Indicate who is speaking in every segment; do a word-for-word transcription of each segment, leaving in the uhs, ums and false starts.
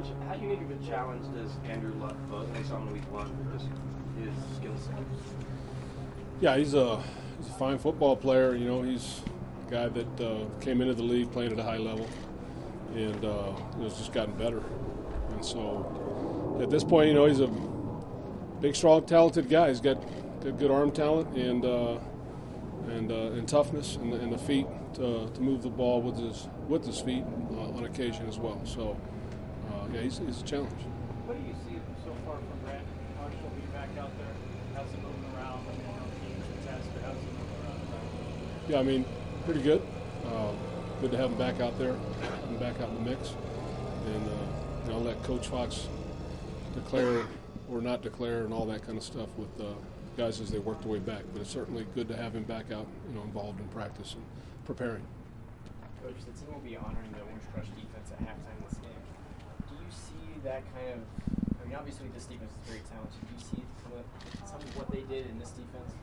Speaker 1: Coach, how unique of a challenge does Andrew Luck pose? I saw him in week one with just his skill set.
Speaker 2: Yeah, he's a he's a fine football player. You know, he's a guy that uh, came into the league playing at a high level, and uh, has just gotten better. And so, at this point, you know, he's a big, strong, talented guy. He's got, got good arm talent and uh, and uh, and toughness and the, and the feet to, to move the ball with his with his feet uh, on occasion as well. So, uh, yeah, he's, he's a challenge.
Speaker 3: What do you see so far from Brandon Marshall being back out there? How's he moving around? I mean, you know, teams and tests, but how's he moving around?
Speaker 2: Yeah, I mean, pretty good. Uh, good to have him back out there, have him back out in the mix. And uh, you know, I'll let Coach Fox declare or not declare and all that kind of stuff with uh, guys as they work their way back. But it's certainly good to have him back out, you know, involved in practice and preparing.
Speaker 4: Coach, the team will be honoring the Orange Crush defense at halftime this game. Do you see that kind of, I mean, obviously this defense is very talented. Do you see some of, some of what they did in this defense?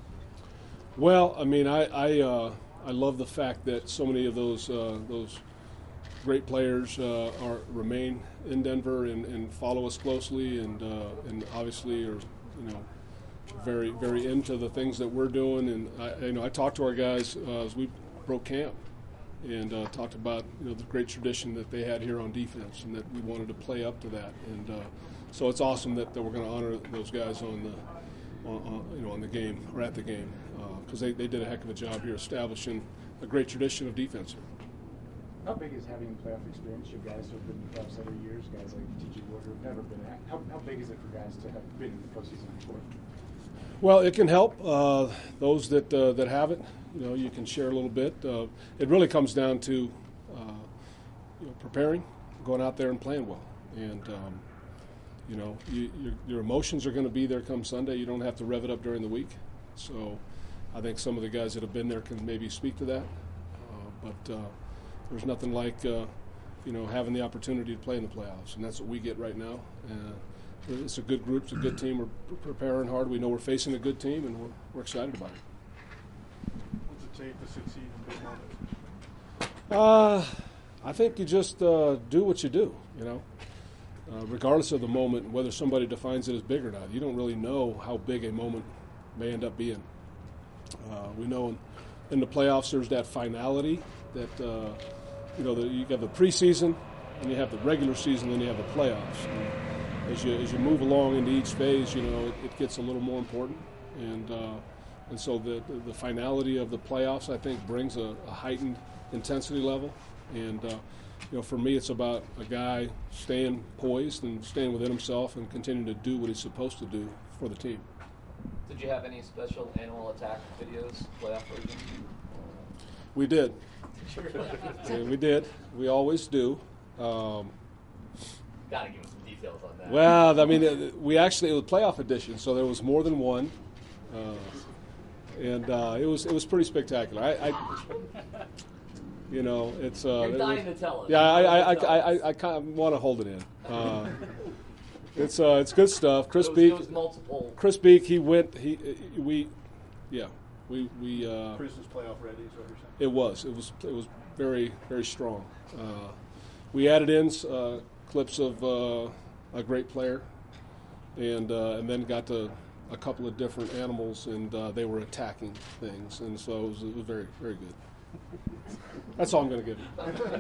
Speaker 2: Well, I mean, I I, uh, I love the fact that so many of those uh, those great players uh, are remain in Denver and, and follow us closely, and uh, and obviously are, you know, very very into the things that we're doing. And I, you know, I talked to our guys uh, as we broke camp, and uh, talked about, you know, the great tradition that they had here on defense, and that we wanted to play up to that. And uh, so it's awesome that, that we're going to honor those guys on the, on, on, you know, on the game or at the game, because uh, they, they did a heck of a job here establishing a great tradition of defense here.
Speaker 5: How big is having playoff experience? You guys have been in the playoffs every year. Guys like T J Ward have never been. How, how big is it for guys to have been in the postseason before?
Speaker 2: Well, it can help uh, those that uh, that have it. You know, you can share a little bit. Uh, it really comes down to uh, you know, preparing, going out there and playing well. And um, you know, you, your, your emotions are going to be there come Sunday. You don't have to rev it up during the week. So, I think some of the guys that have been there can maybe speak to that. Uh, but uh, there's nothing like uh, you know, having the opportunity to play in the playoffs, and that's what we get right now. Uh, it's a good group, it's a good team. We're preparing hard. We know we're facing a good team, and we're, we're excited about it.
Speaker 3: What's it take to succeed in big moments?
Speaker 2: Uh, I think you just uh, do what you do, you know, uh, regardless of the moment, whether somebody defines it as big or not. You don't really know how big a moment may end up being. Uh, we know in, in the playoffs there's that finality that, uh, you know, the, you have the preseason, and you have the regular season, and then you have the playoffs. And as you as you move along into each phase, you know, it, it gets a little more important. And uh, and so the, the the finality of the playoffs, I think, brings a, a heightened intensity level. And uh, you know, for me, it's about a guy staying poised and staying within himself and continuing to do what he's supposed to do for the team.
Speaker 6: Did you have any special animal attack videos, playoff version?
Speaker 2: We did. Yeah, we did. We always do. Um,
Speaker 6: Gotta give us some details on that.
Speaker 2: well, I mean, we actually, it was playoff edition, so there was more than one. Uh, and uh, it was it was pretty spectacular. I, I you know, it's uh,
Speaker 6: You're dying
Speaker 2: it was,
Speaker 6: to tell us.
Speaker 2: Yeah, I I, I,
Speaker 6: Tell
Speaker 2: I,
Speaker 6: us.
Speaker 2: I, I kind of want to hold it in. Uh, it's uh, it's good stuff. Chris
Speaker 6: It was,
Speaker 2: Beek,
Speaker 6: it was multiple.
Speaker 2: Chris Beek, he went. He we, yeah, we we. Uh,
Speaker 3: Chris is playoff ready, is what you're saying?
Speaker 2: It was. It was. It was very, very strong. Uh, we added in uh, clips of uh, a great player, and uh, and then got to a couple of different animals, and uh, they were attacking things, and so it was, it was very, very good. That's all I'm going to give you.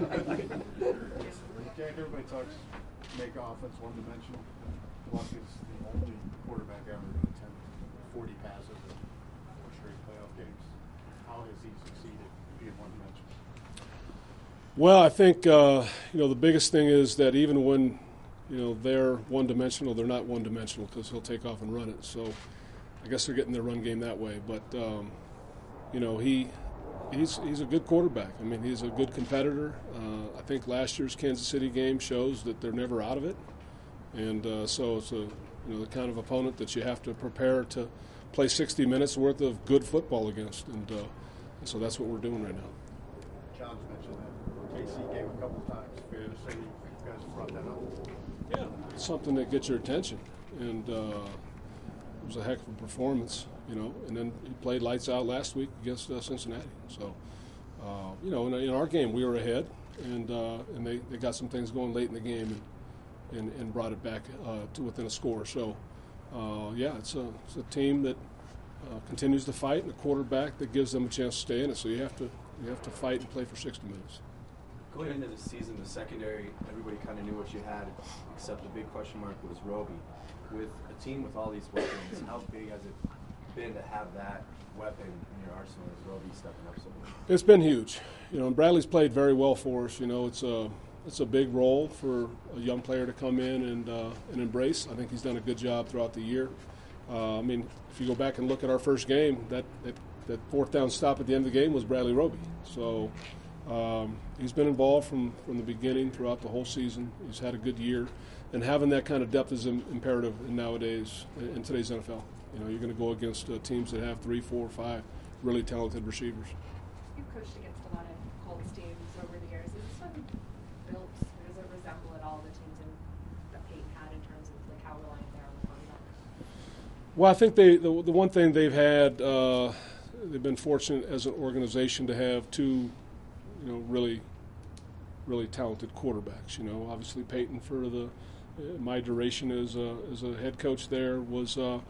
Speaker 3: Okay, everybody talks make offense one dimensional. Luck is the only quarterback ever to attempt forty passes in four straight playoff games. How has he succeeded being one dimensional?
Speaker 2: Well, I think uh, you know, the biggest thing is that even when, you know, they're one-dimensional, they're not one-dimensional because he'll take off and run it. So I guess they're getting their run game that way. But um, you know, he he's he's a good quarterback. I mean, he's a good competitor. Uh, I think last year's Kansas City game shows that they're never out of it, and uh, so it's a, you know, the kind of opponent that you have to prepare to play sixty minutes worth of good football against, and, uh, and so that's what we're doing right now.
Speaker 3: John's mentioned that K C game a couple times. Fair to say you guys brought that up.
Speaker 2: Yeah, it's something that gets your attention, and uh, it was a heck of a performance, you know. And then he played lights out last week against uh, Cincinnati. So, uh, you know, in, in our game we were ahead, and uh, and they, they got some things going late in the game, and and, and brought it back uh, to within a score. So, uh, yeah, it's a, it's a team that uh, continues to fight, and a quarterback that gives them a chance to stay in it. So you have to you have to fight and play for sixty minutes.
Speaker 1: Going into the season, the secondary, everybody kind of knew what you had, except the big question mark was Roby. With a team with all these weapons, how big has it been to have that weapon in your arsenal as Roby stepping up so much?
Speaker 2: It's been huge. You know, and Bradley's played very well for us. You know, it's a it's a big role for a young player to come in and uh, and embrace. I think he's done a good job throughout the year. Uh, I mean, if you go back and look at our first game, that, that, that fourth down stop at the end of the game was Bradley Roby. So um, he's been involved from, from the beginning throughout the whole season. He's had a good year. And having that kind of depth is im- imperative in nowadays, in today's N F L. You know, you're going to go against uh, teams that have three, four, five really talented receivers.
Speaker 7: You've coached against a lot of Colts teams over the years. Is this one built, or does it resemble at all the teams in, that Peyton had in terms of like how reliant they are on the quarterback?
Speaker 2: Well, I think they the, the one thing they've had, uh, they've been fortunate as an organization to have two, you know, really, really talented quarterbacks. You know, obviously Peyton for the uh, my duration as a, as a head coach there was uh,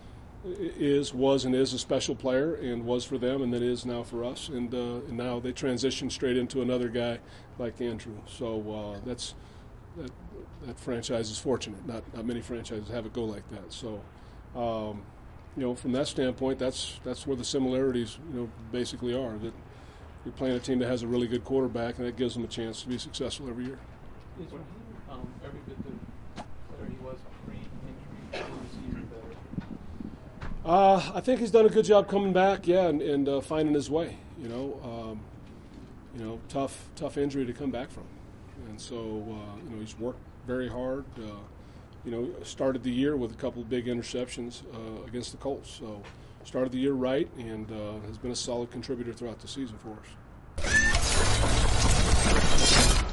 Speaker 2: is was and is a special player and was for them and then is now for us. And, uh, and now they transition straight into another guy like Andrew. So uh, that's that that franchise is fortunate. Not not many franchises have it go like that. So. Um, you know, from that standpoint, that's that's where the similarities, you know, basically are. That you're playing a team that has a really good quarterback, and that gives them a chance to be successful every year.
Speaker 8: Is Raheem um, every bit the player he was pre-injury, season better?
Speaker 2: Uh, I think he's done a good job coming back, yeah, and, and uh, finding his way. You know, um, you know, tough tough injury to come back from, and so uh, you know he's worked very hard. Uh, You know, started the year with a couple of big interceptions uh, against the Colts. So started the year right and uh, has been a solid contributor throughout the season for us.